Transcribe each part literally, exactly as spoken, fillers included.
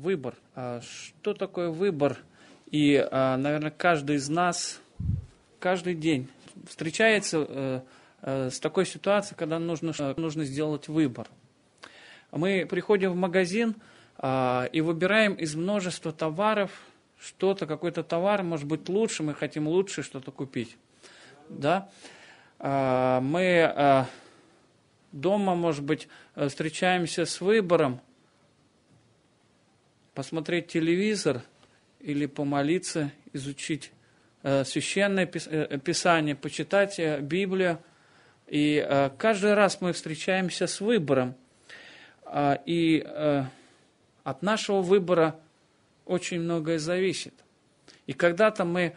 Выбор. Что такое выбор? И, наверное, каждый из нас каждый день встречается с такой ситуацией, когда нужно, нужно сделать выбор. Мы приходим в магазин и выбираем из множества товаров что-то, какой-то товар, может быть, лучше, мы хотим лучше что-то купить. Да? Мы дома, может быть, встречаемся с выбором посмотреть телевизор или помолиться, изучить Священное Писание, почитать Библию. И каждый раз мы встречаемся с выбором. И от нашего выбора очень многое зависит. И когда-то мы,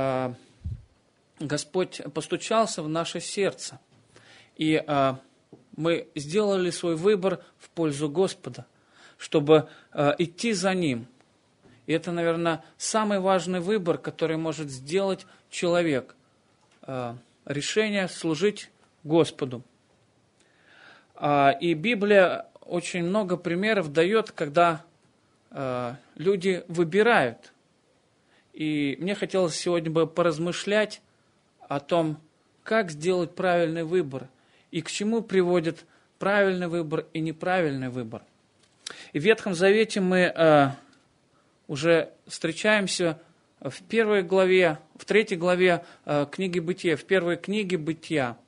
Господь постучался в наше сердце. И мы сделали свой выбор в пользу Господа, чтобы идти за Ним. И это, наверное, самый важный выбор, который может сделать человек. Решение служить Господу. И Библия очень много примеров дает, когда люди выбирают. И мне хотелось сегодня бы поразмышлять о том, как сделать правильный выбор, и к чему приводит правильный выбор и неправильный выбор. И в Ветхом Завете мы уже встречаемся в первой главе, в третьей главе книги Бытия, в первой книге Бытия,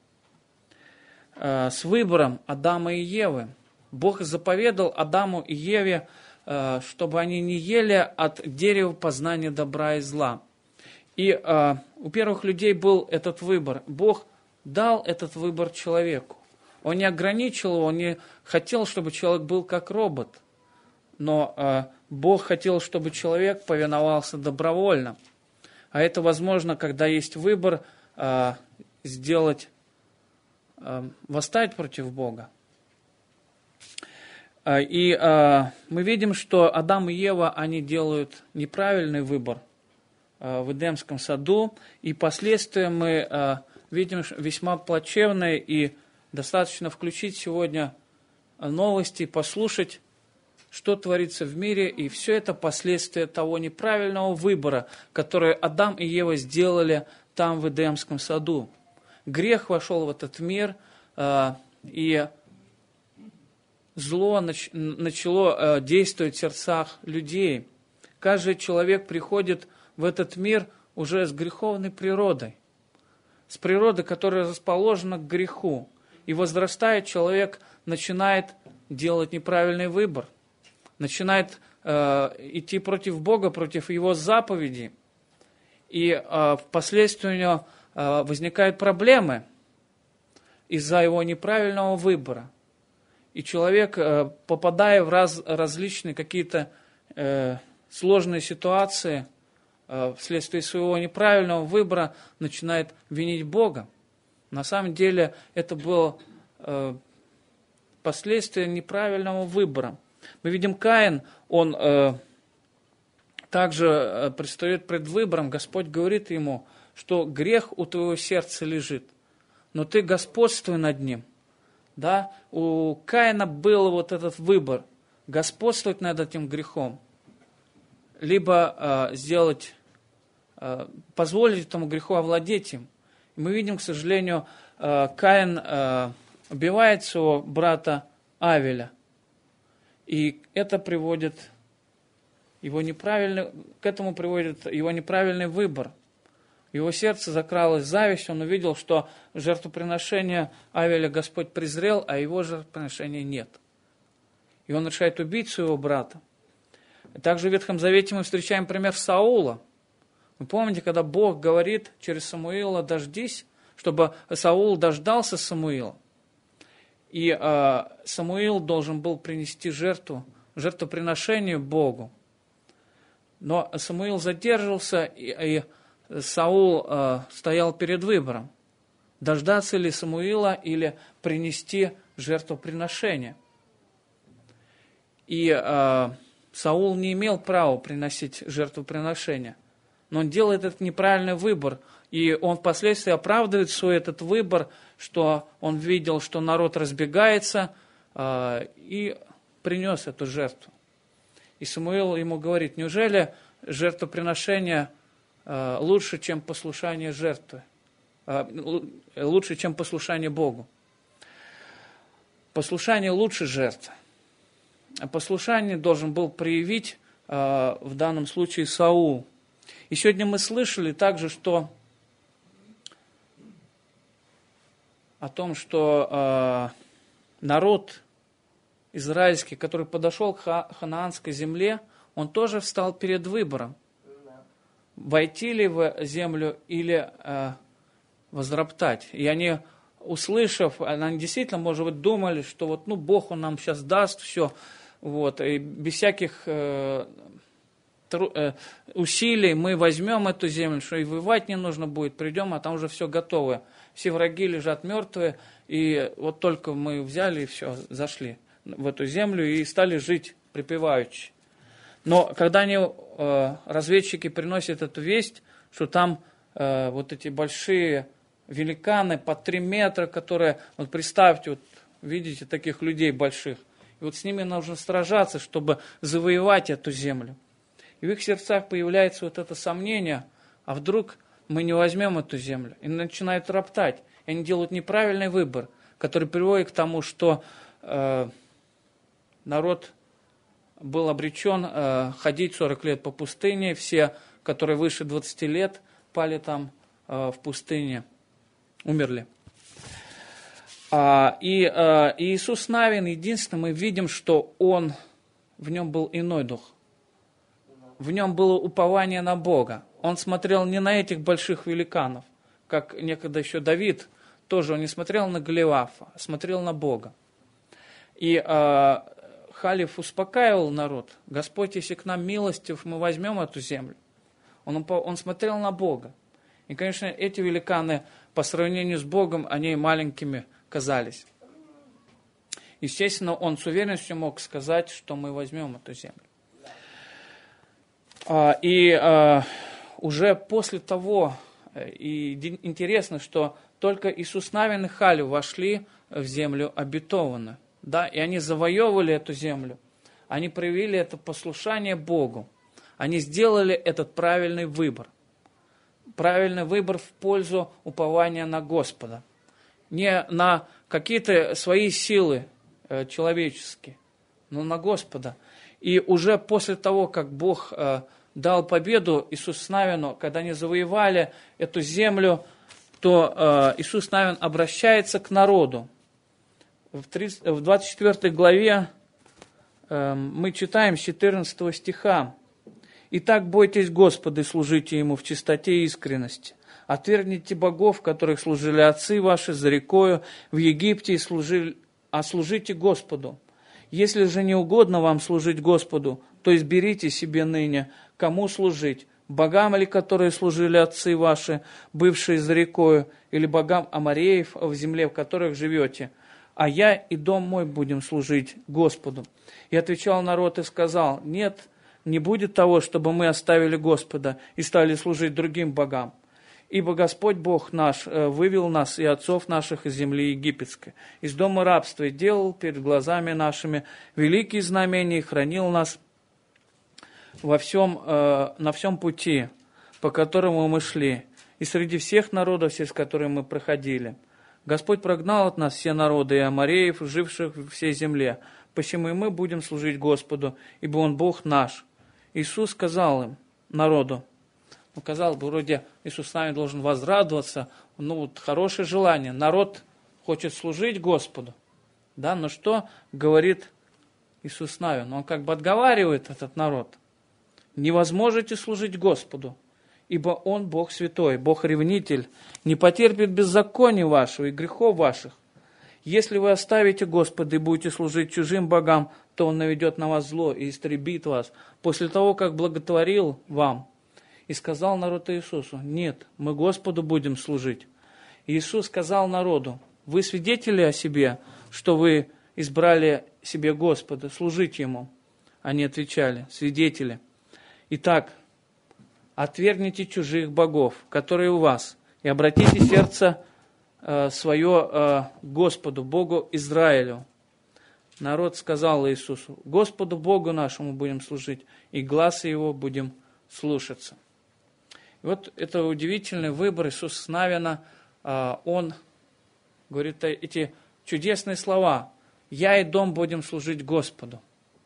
с выбором Адама и Евы. Бог заповедал Адаму и Еве, чтобы они не ели от дерева познания добра и зла. И у первых людей был этот выбор. Бог дал этот выбор человеку. Он не ограничил его, он не хотел, чтобы человек был как робот. Но э, Бог хотел, чтобы человек повиновался добровольно. А это возможно, когда есть выбор э, сделать, э, восстать против Бога. Э, и э, мы видим, что Адам и Ева, они делают неправильный выбор э, в Эдемском саду. И последствия мы э, видим весьма плачевные. И достаточно включить сегодня новости, послушать, что творится в мире, и все это последствия того неправильного выбора, который Адам и Ева сделали там, в Эдемском саду. Грех вошел в этот мир, и зло начало действовать в сердцах людей. Каждый человек приходит в этот мир уже с греховной природой, с природой, которая расположена к греху. И возрастая, человек начинает делать неправильный выбор, начинает э, идти против Бога, против Его заповедей. И э, впоследствии у него э, возникают проблемы из-за его неправильного выбора. И человек, э, попадая в раз, различные какие-то э, сложные ситуации, э, вследствие своего неправильного выбора, начинает винить Бога. На самом деле это было э, последствие неправильного выбора. Мы видим, Каин, он э, также э, предстает пред выбором. Господь говорит ему, что грех у твоего сердца лежит, но ты господствуй над ним. Да? У Каина был вот этот выбор, господствовать над этим грехом, либо э, сделать, э, позволить этому греху овладеть им. И мы видим, к сожалению, э, Каин э, убивает своего брата Авеля. И это приводит его неправильный, к этому приводит его неправильный выбор. В его сердце закралась зависть, он увидел, что жертвоприношение Авеля Господь презрел, а его жертвоприношения нет. И он решает убить своего брата. Также в Ветхом Завете мы встречаем пример Саула. Вы помните, когда Бог говорит через Самуила: «Дождись», чтобы Саул дождался Самуила. И э, Самуил должен был принести жертву, жертвоприношение Богу. Но Самуил задержался, и, и Саул э, стоял перед выбором: дождаться ли Самуила или принести жертвоприношение. И э, Саул не имел права приносить жертвоприношение. Но он делает этот неправильный выбор. И он впоследствии оправдывает свой этот выбор, что он видел, что народ разбегается, э, и принес эту жертву. И Самуил ему говорит: неужели жертвоприношение э, лучше, чем послушание жертвы? Э, лучше, чем послушание Богу? Послушание лучше жертвы. Послушание должен был проявить э, в данном случае Саул. И сегодня мы слышали также, что о том, что э, народ израильский, который подошел к ха- ханаанской земле, он тоже встал перед выбором. Войти ли в землю или э, возроптать. И они, услышав, они действительно, может быть, думали, что вот, ну, Бог, Он нам сейчас даст все, вот, и без всяких э, тру, э, усилий мы возьмем эту землю, что и воевать не нужно будет, придем, а там уже все готовое. Все враги лежат мертвые, и вот только мы взяли и все, зашли в эту землю и стали жить припеваючи. Но когда они, э, разведчики, приносят эту весть, что там э, вот эти большие великаны по три метра, которые, вот представьте, вот видите таких людей больших, и вот с ними нужно сражаться, чтобы завоевать эту землю. И в их сердцах появляется вот это сомнение, а вдруг мы не возьмем эту землю, и начинают роптать. И они делают неправильный выбор, который приводит к тому, что э, народ был обречен э, ходить сорок лет по пустыне. Все, которые выше двадцати лет, пали там э, в пустыне, умерли. А, и э, Иисус Навин, единственное, мы видим, что он, в нем был иной дух. В нем было упование на Бога. Он смотрел не на этих больших великанов, как некогда еще Давид, тоже он не смотрел на Голиафа, а смотрел на Бога. И э, Халев успокаивал народ: Господь, если к нам милостив, мы возьмем эту землю. Он, он смотрел на Бога. И, конечно, эти великаны по сравнению с Богом, они маленькими казались. Естественно, он с уверенностью мог сказать, что мы возьмем эту землю. А, и а, уже после того, и интересно, что только Иисус Навин и Халев вошли в землю обетованную. Да, и они завоевывали эту землю. Они проявили это послушание Богу. Они сделали этот правильный выбор. Правильный выбор в пользу упования на Господа. Не на какие-то свои силы э, человеческие, но на Господа. И уже после того, как Бог э, дал победу Иисусу Навину, когда они завоевали эту землю, то э, Иисус Навин обращается к народу. В двадцать четвёртой главе э, мы читаем с четырнадцатого стиха. «Итак, бойтесь Господа и служите Ему в чистоте и искренности. Отвергните богов, которых служили отцы ваши за рекою в Египте, и служили, а служите Господу. Если же не угодно вам служить Господу, то изберите себе ныне, кому служить, богам ли, которые служили отцы ваши, бывшие за рекою, или богам амореев в земле, в которых живете. А я и дом мой будем служить Господу». И отвечал народ и сказал: «Нет, не будет того, чтобы мы оставили Господа и стали служить другим богам. Ибо Господь Бог наш вывел нас и отцов наших из земли египетской, из дома рабства, и делал перед глазами нашими великие знамения, и хранил нас во всем, на всем пути, по которому мы шли, и среди всех народов, через которые мы проходили. Господь прогнал от нас все народы и амореев, живших в всей земле, посему и мы будем служить Господу, ибо Он Бог наш». Иисус сказал им, народу, ну, казалось бы, вроде Иисус с нами должен возрадоваться, ну, вот хорошее желание, народ хочет служить Господу, да, но что говорит Иисус с нами? Он как бы отговаривает этот народ. «Не возможете служить Господу, ибо Он Бог святой, Бог ревнитель, не потерпит беззакония вашего и грехов ваших. Если вы оставите Господа и будете служить чужим богам, то Он наведет на вас зло и истребит вас, после того, как благотворил вам». И сказал народ Иисусу: «Нет, мы Господу будем служить». И Иисус сказал народу: «Вы свидетели о себе, что вы избрали себе Господа, служить Ему?» Они отвечали: «Свидетели». Итак, отвергните чужих богов, которые у вас, и обратите сердце э, свое э, к Господу, Богу Израилю. народ сказал Иисусу: «Господу Богу нашему будем служить, и гласа Его будем слушаться». И вот это удивительный выбор Иисуса Навина. Он говорит эти чудесные слова: «Я и дом будем служить Господу».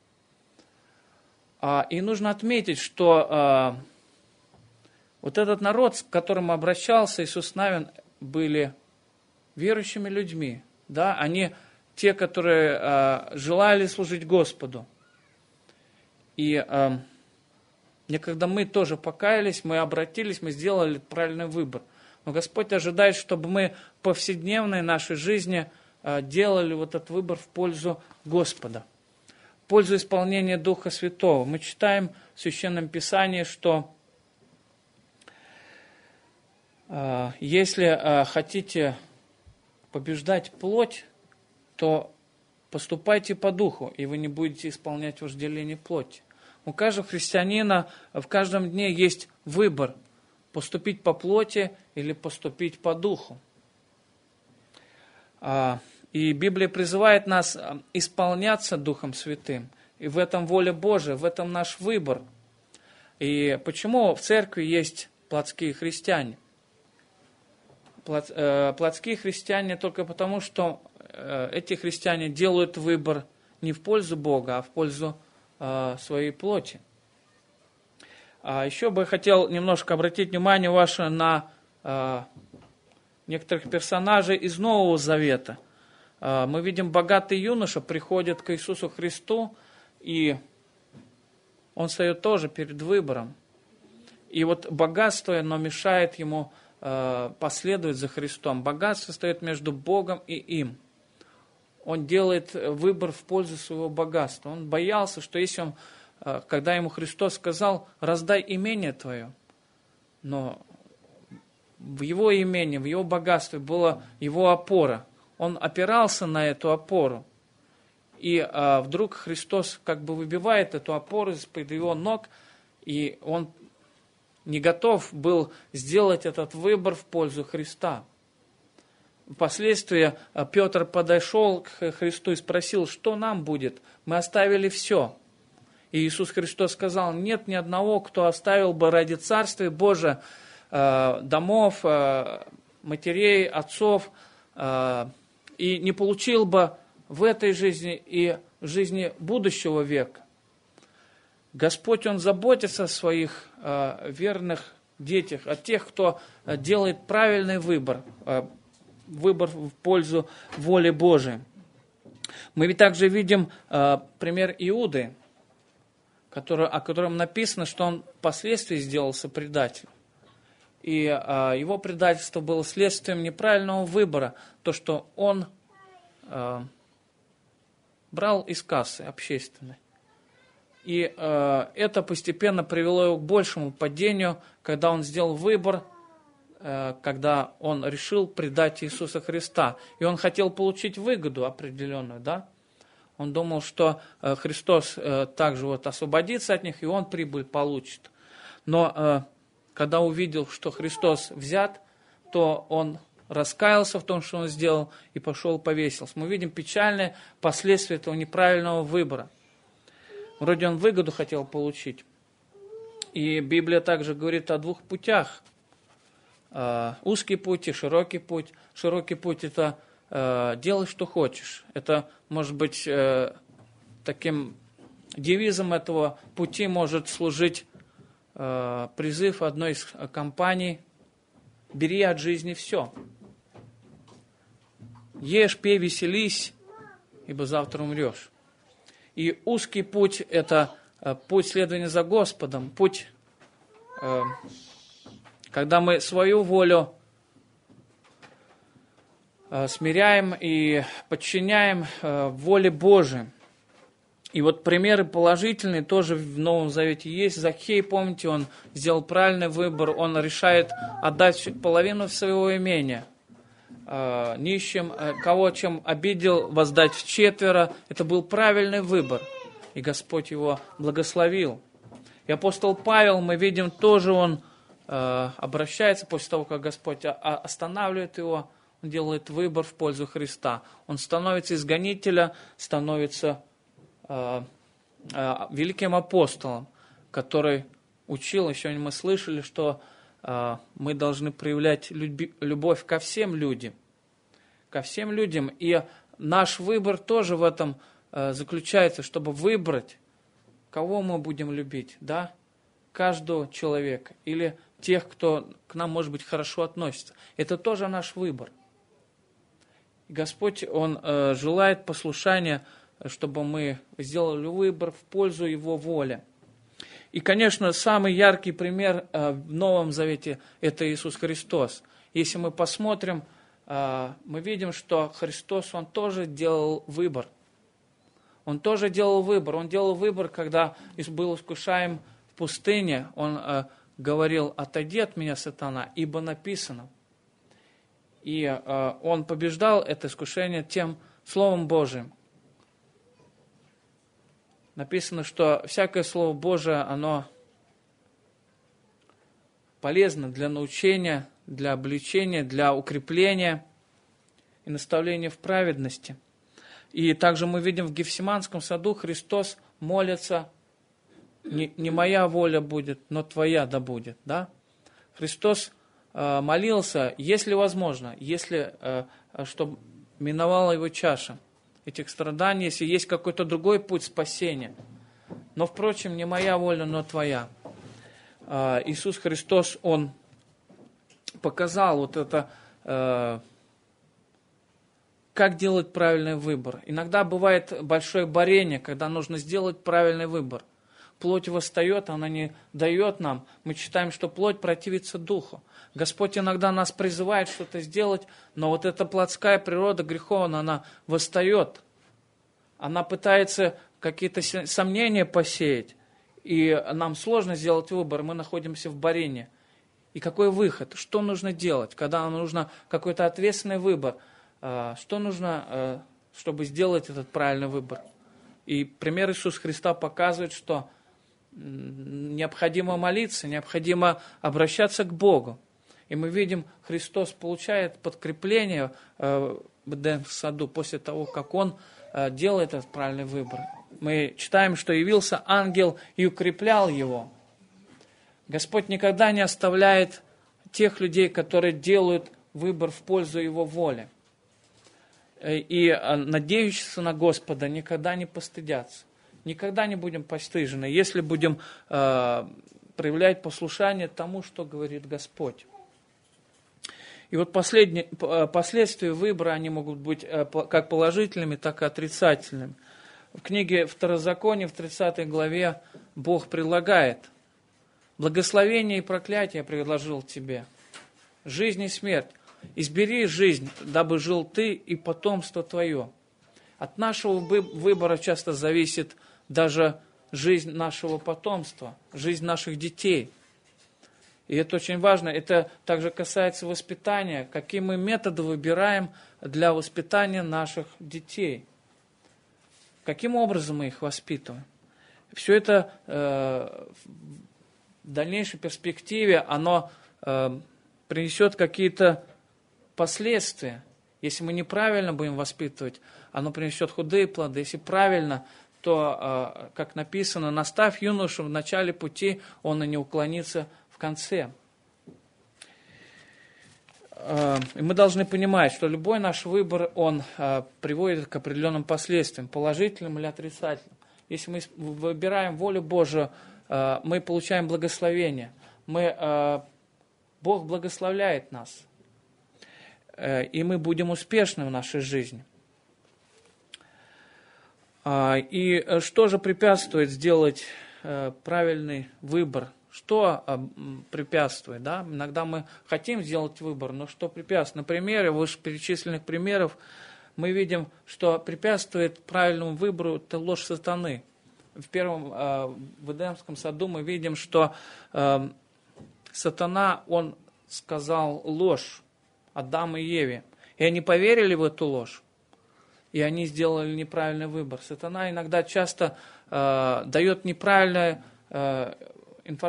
И нужно отметить, что вот этот народ, с которым обращался Иисус Навин, были верующими людьми. Да? Они те, которые желали служить Господу. И когда мы тоже покаялись, мы обратились, мы сделали правильный выбор. Но Господь ожидает, чтобы мы в повседневной нашей жизни делали вот этот выбор в пользу Господа, в пользу исполнения Духа Святого. Мы читаем в Священном Писании, что э, если э, хотите побеждать плоть, то поступайте по Духу, и вы не будете исполнять вожделение плоти. У каждого христианина в каждом дне есть выбор: поступить по плоти или поступить по Духу. И Библия призывает нас исполняться Духом Святым. И в этом воля Божия, в этом наш выбор. И почему в церкви есть плотские христиане? Плотские христиане только потому, что эти христиане делают выбор не в пользу Бога, а в пользу своей плоти. А еще бы я хотел немножко обратить внимание ваше на некоторых персонажей из Нового Завета. Мы видим, богатый юноша приходит к Иисусу Христу, и он встает тоже перед выбором. И вот богатство, оно мешает ему последовать за Христом. Богатство стоит между Богом и им. Он делает выбор в пользу своего богатства. Он боялся, что если он, когда ему Христос сказал: «Раздай имение твое», но в его имении, в его богатстве была его опора. Он опирался на эту опору. И а, вдруг Христос как бы выбивает эту опору из-под его ног, и он не готов был сделать этот выбор в пользу Христа. Впоследствии Петр подошел к Христу и спросил: «Что нам будет? Мы оставили все». И Иисус Христос сказал: «Нет ни одного, кто оставил бы ради Царствия Божия э, домов, э, матерей, отцов, э, и не получил бы в этой жизни и в жизни будущего века». Господь, Он заботится о своих э, верных детях, о тех, кто делает правильный выбор, э, выбор в пользу воли Божией. Мы ведь также видим э, пример Иуды, который, о котором написано, что он впоследствии сделался предателем. И э, его предательство было следствием неправильного выбора, то, что он э, брал из кассы общественной. И э, это постепенно привело его к большему падению, когда он сделал выбор, э, когда он решил предать Иисуса Христа. И он хотел получить выгоду определенную, да? Он думал, что э, Христос э, также вот освободится от них, и он прибыль получит. Но э, когда увидел, что Христос взят, то он раскаялся в том, что он сделал, и пошел повесился. Мы видим печальные последствия этого неправильного выбора. Вроде он выгоду хотел получить. И Библия также говорит о двух путях. Э, узкий путь и широкий путь. Широкий путь – это э, делай, что хочешь. Это, может быть, э, таким девизом этого пути может служить э, призыв одной из компаний: «Бери от жизни все. Ешь, пей, веселись, ибо завтра умрешь». И узкий путь – это путь следования за Господом, путь, когда мы свою волю смиряем и подчиняем воле Божией. И вот примеры положительные тоже в Новом Завете есть. Закхей, помните, он сделал правильный выбор, он решает отдать половину своего имения нищим, кого чем обидел, воздать вчетверо. Это был правильный выбор, и Господь его благословил. И апостол Павел, мы видим, тоже он обращается после того, как Господь останавливает его, он делает выбор в пользу Христа. Он становится из гонителя, становится э, э, великим апостолом, который учил, еще мы слышали, что э, мы должны проявлять люби, любовь ко всем людям. Ко всем людям. И наш выбор тоже в этом э, заключается, чтобы выбрать, кого мы будем любить, да? Каждого человека или тех, кто к нам, может быть, хорошо относится. Это тоже наш выбор. И Господь, Он э, желает послушания, чтобы мы сделали выбор в пользу Его воли. И, конечно, самый яркий пример э, в Новом Завете – это Иисус Христос. Если мы посмотрим, э, мы видим, что Христос, Он тоже делал выбор. Он тоже делал выбор. Он делал выбор, когда был искушаем в пустыне, Он э, говорил: «Отойди от меня, сатана, ибо написано». И э, Он побеждал это искушение тем Словом Божиим. Написано, что всякое Слово Божие, оно полезно для научения, для обличения, для укрепления и наставления в праведности. И также мы видим в Гефсиманском саду Христос молится: не, не моя воля будет, но твоя да будет. Да? Христос э, молился, если возможно, если, э, чтобы миновала его чаша этих страданий, если есть какой-то другой путь спасения. Но, впрочем, не моя воля, но твоя. Э, Иисус Христос, Он показал вот это, э, как делать правильный выбор. Иногда бывает большое борение, когда нужно сделать правильный выбор. Плоть восстает, она не дает нам. Мы читаем, что плоть противится духу. Господь иногда нас призывает что-то сделать, но вот эта плотская природа греховная, она восстает. Она пытается какие-то сомнения посеять. И нам сложно сделать выбор, мы находимся в борении. И какой выход? Что нужно делать, когда нам нужно какой-то ответственный выбор? Что нужно, чтобы сделать этот правильный выбор? И пример Иисуса Христа показывает, что необходимо молиться, необходимо обращаться к Богу. И мы видим, Христос получает подкрепление в Эдемском саду после того, как Он делает этот правильный выбор. Мы читаем, что явился ангел и укреплял его. Господь никогда не оставляет тех людей, которые делают выбор в пользу Его воли. И надеющиеся на Господа никогда не постыдятся. Никогда не будем постыжены, если будем э, проявлять послушание тому, что говорит Господь. И вот последние, последствия выбора, они могут быть как положительными, так и отрицательными. В книге Второзакония, в тридцатой главе, Бог предлагает: благословение и проклятие я предложил тебе, жизнь и смерть. Избери жизнь, дабы жил ты и потомство твое. От нашего выбора часто зависит даже жизнь нашего потомства, жизнь наших детей. И это очень важно. Это также касается воспитания. Какие мы методы выбираем для воспитания наших детей? Каким образом мы их воспитываем? Все это э, в дальнейшей перспективе, оно э, принесет какие-то последствия. Если мы неправильно будем воспитывать, оно принесет худые плоды. Если правильно, то, как написано, наставь юношу в начале пути, он и не уклонится в конце. И мы должны понимать, что любой наш выбор, он приводит к определенным последствиям, положительным или отрицательным. Если мы выбираем волю Божию, мы получаем благословение. Мы, Бог благословляет нас. И мы будем успешны в нашей жизни. И что же препятствует сделать правильный выбор? Что препятствует? Да? Иногда мы хотим сделать выбор, но что препятствует? На примере вышеперечисленных примеров мы видим, что препятствует правильному выбору – это ложь сатаны. В первом, в Эдемском саду мы видим, что сатана, он сказал ложь Адаму и Еве. И они поверили в эту ложь. И они сделали неправильный выбор. Сатана иногда часто э, дает неправильную э,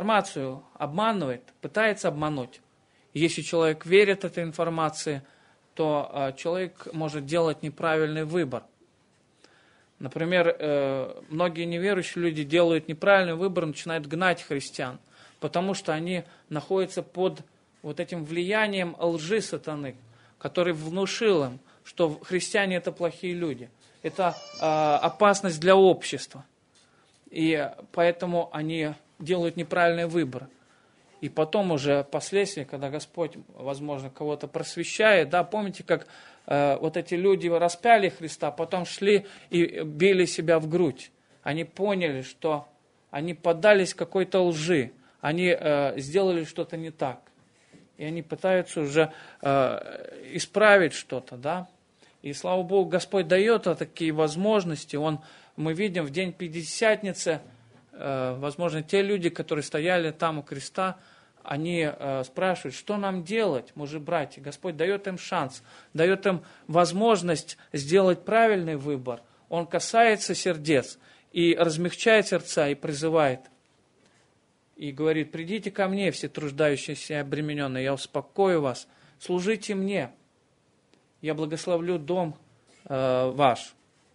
информацию, обманывает, пытается обмануть. И если человек верит этой информации, то э, человек может делать неправильный выбор. Например, э, многие неверующие люди делают неправильный выбор, начинают гнать христиан, потому что они находятся под вот этим влиянием лжи сатаны, который внушил им, что христиане – это плохие люди. Это э, опасность для общества. И поэтому они делают неправильный выбор. И потом уже впоследствии, когда Господь, возможно, кого-то просвещает, да, помните, как э, вот эти люди распяли Христа, потом шли и били себя в грудь. Они поняли, что они поддались какой-то лжи, они э, сделали что-то не так. И они пытаются уже э, исправить что-то, да. И, слава Богу, Господь дает такие возможности. Он, мы видим в день Пятидесятницы, э, возможно, те люди, которые стояли там у креста, они э, спрашивают, что нам делать, мужи-братья. Господь дает им шанс, дает им возможность сделать правильный выбор. Он касается сердец и размягчает сердца, и призывает. И говорит: придите ко мне, все труждающиеся и обремененные, я успокою вас, служите мне. Я благословлю дом э, ваш.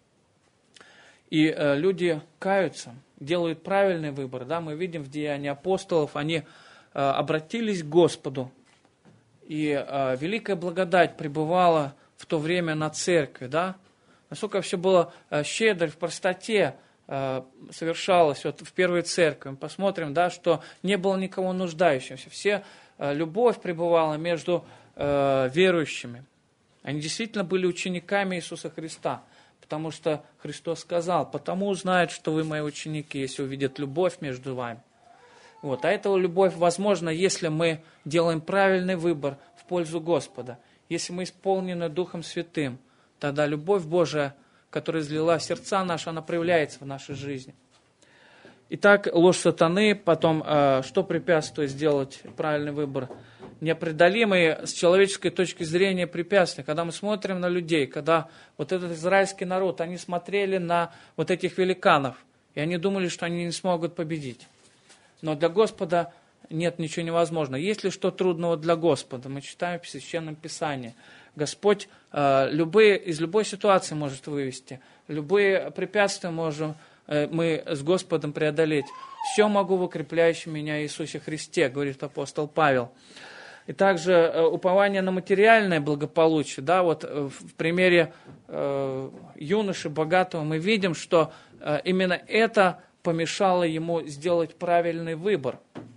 И э, люди каются, делают правильный выбор. Да? Мы видим в Деянии апостолов, они э, обратились к Господу. И э, великая благодать пребывала в то время на церкви. Да? Насколько все было э, щедро, в простоте э, совершалось вот, в первой церкви. Мы посмотрим, да, что не было никого нуждающегося. Все э, любовь пребывала между э, верующими. Они действительно были учениками Иисуса Христа, потому что Христос сказал: «Потому узнают, что вы мои ученики, если увидят любовь между вами». Вот. А эта любовь возможна, если мы делаем правильный выбор в пользу Господа. Если мы исполнены Духом Святым, тогда любовь Божия, которая излила в сердца наши, она проявляется в нашей жизни. Итак, ложь сатаны, потом, э, что препятствует сделать правильный выбор? Непреодолимые с человеческой точки зрения препятствия. Когда мы смотрим на людей, когда вот этот израильский народ, они смотрели на вот этих великанов, и они думали, что они не смогут победить. Но для Господа нет ничего невозможного. Есть ли что трудного для Господа? Мы читаем в Священном Писании. Господь э, любые, из любой ситуации может вывести, любые препятствия можем э, мы с Господом преодолеть. «Все могу в укрепляющем меня Иисусе Христе», говорит апостол Павел. И также э, упование на материальное благополучие. Да, вот э, в примере э, юноши богатого мы видим, что э, именно это помешало ему сделать правильный выбор.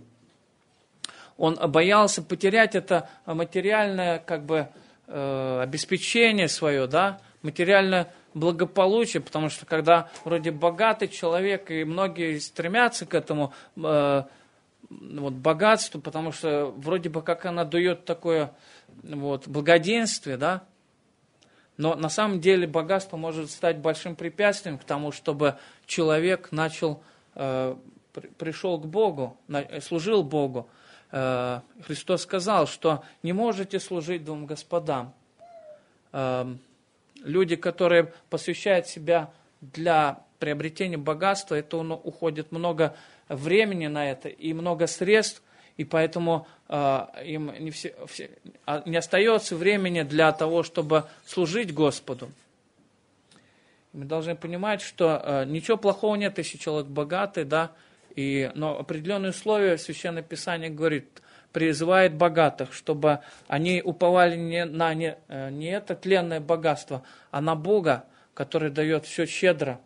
Он боялся потерять это материальное как бы, э, обеспечение свое, да, материальное благополучие, потому что когда вроде богатый человек, и многие стремятся к этому э, вот, богатству, потому что вроде бы как она дает такое вот, благоденствие, да, но на самом деле богатство может стать большим препятствием к тому, чтобы человек начал, э, пришел к Богу, служил Богу. Э, Христос сказал, что не можете служить двум господам. Э, люди, которые посвящают себя для приобретения богатства, это уходит много времени на это и много средств, и поэтому э, им не, все, все, не остается времени для того, чтобы служить Господу. Мы должны понимать, что э, ничего плохого нет, если человек богатый, да, и, но определенные условия Священное Писание говорит, призывает богатых, чтобы они уповали не на не, не это тленное богатство, а на Бога, который дает все щедро,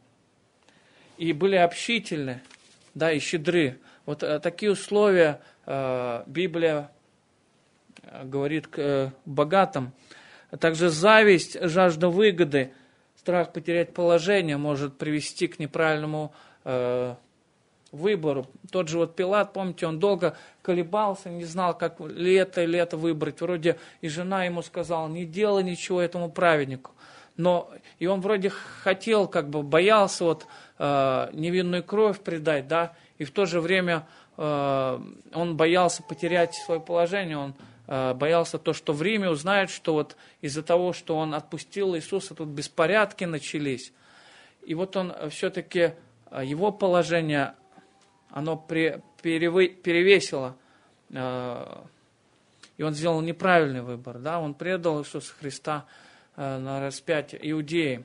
и были общительны, да, и щедры. Вот э, такие условия э, Библия говорит к э, богатым. Также зависть, жажда выгоды, страх потерять положение может привести к неправильному э, выбору. Тот же вот Пилат, помните, он долго колебался, не знал, как ли это или это выбрать. Вроде и жена ему сказала: не делай ничего этому праведнику. Но и он вроде хотел, как бы боялся вот, э, невинную кровь предать, да, и в то же время э, он боялся потерять свое положение, он э, боялся то, что в Риме узнают, что вот из-за того, что он отпустил Иисуса, тут беспорядки начались. И вот он все-таки, его положение, оно перевесило и он сделал неправильный выбор, да, он предал Иисуса Христа э, на распятие иудеи.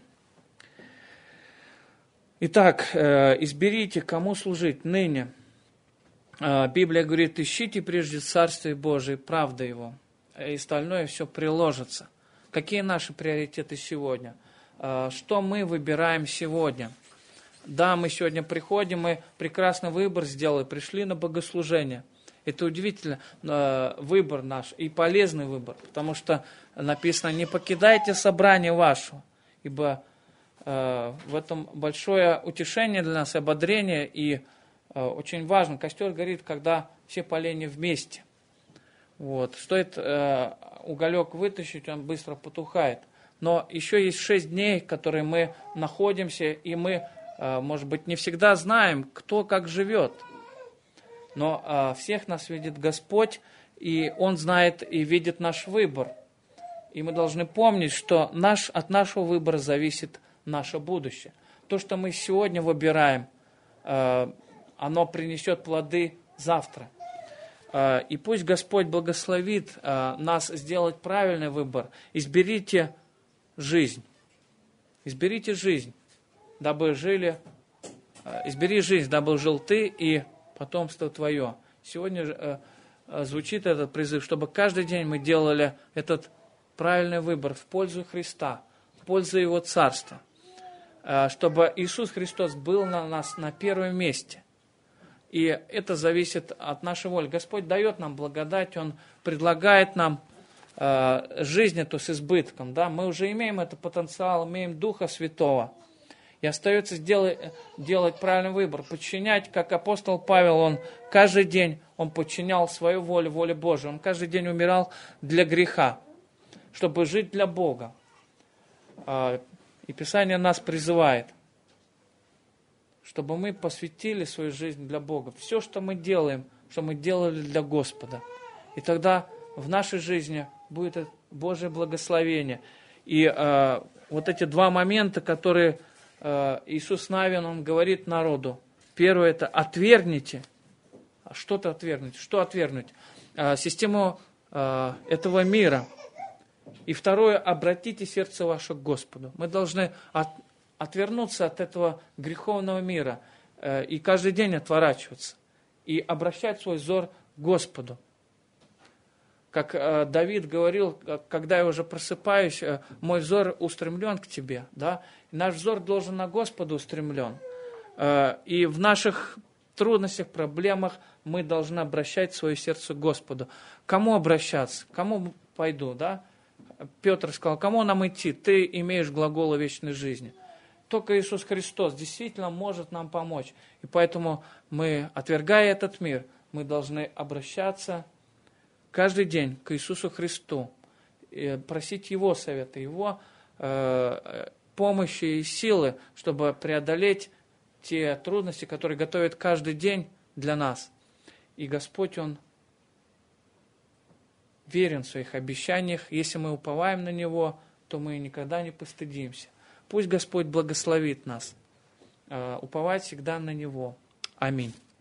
Итак, э, изберите, кому служить ныне. Э, Библия говорит, ищите прежде Царствие Божие, правда Его, и остальное все приложится. Какие наши приоритеты сегодня? Э, что мы выбираем сегодня? Да, мы сегодня приходим, мы прекрасный выбор сделали, пришли на богослужение. Это удивительно, э, выбор наш и полезный выбор, потому что написано, не покидайте собрание ваше, ибо э, в этом большое утешение для нас, ободрение, и э, очень важно, костер горит, когда все поленья вместе. Вот. Стоит э, уголек вытащить, он быстро потухает. Но еще есть шесть дней, которые мы находимся, и мы, э, может быть, не всегда знаем, кто как живет. Но э, всех нас видит Господь, и Он знает и видит наш выбор. И мы должны помнить, что наш, от нашего выбора зависит наше будущее. То, что мы сегодня выбираем, э, оно принесет плоды завтра. Э, и пусть Господь благословит э, нас сделать правильный выбор. Изберите жизнь. Изберите жизнь, дабы жили... Э, избери жизнь, дабы жил ты и потомство твое. Сегодня э, э, звучит этот призыв, чтобы каждый день мы делали этот правильный выбор в пользу Христа, в пользу Его Царства, э, чтобы Иисус Христос был на нас на первом месте. И это зависит от нашей воли. Господь дает нам благодать, Он предлагает нам э, жизнь эту с избытком. Да? Мы уже имеем этот потенциал, имеем Духа Святого. И остается сделать, делать правильный выбор, подчинять, как апостол Павел, он каждый день он подчинял свою волю, воле Божию. Он каждый день умирал для греха, чтобы жить для Бога. И Писание нас призывает, чтобы мы посвятили свою жизнь для Бога. Все, что мы делаем, что мы делали для Господа. И тогда в нашей жизни будет Божье благословение. И э, вот эти два момента, которые... Иисус Навин, он говорит народу. Первое, это отвергните. Что-то отвергнуть. Что отвергнуть? Систему этого мира. И второе, обратите сердце ваше к Господу. Мы должны от, отвернуться от этого греховного мира и каждый день отворачиваться. И обращать свой взор к Господу. Как э, Давид говорил, когда я уже просыпаюсь, э, мой взор устремлен к тебе. Да? И наш взор должен на Господа устремлен. Э, и в наших трудностях, проблемах мы должны обращать свое сердце к Господу. Кому обращаться? Кому пойду? Да? Петр сказал, кому нам идти? Ты имеешь глаголы вечной жизни. Только Иисус Христос действительно может нам помочь. И поэтому мы, отвергая этот мир, мы должны обращаться каждый день к Иисусу Христу, просить Его совета, Его э, помощи и силы, чтобы преодолеть те трудности, которые готовит каждый день для нас. И Господь, Он верен в своих обещаниях. Если мы уповаем на Него, то мы никогда не постыдимся. Пусть Господь благословит нас. Э, уповать всегда на Него. Аминь.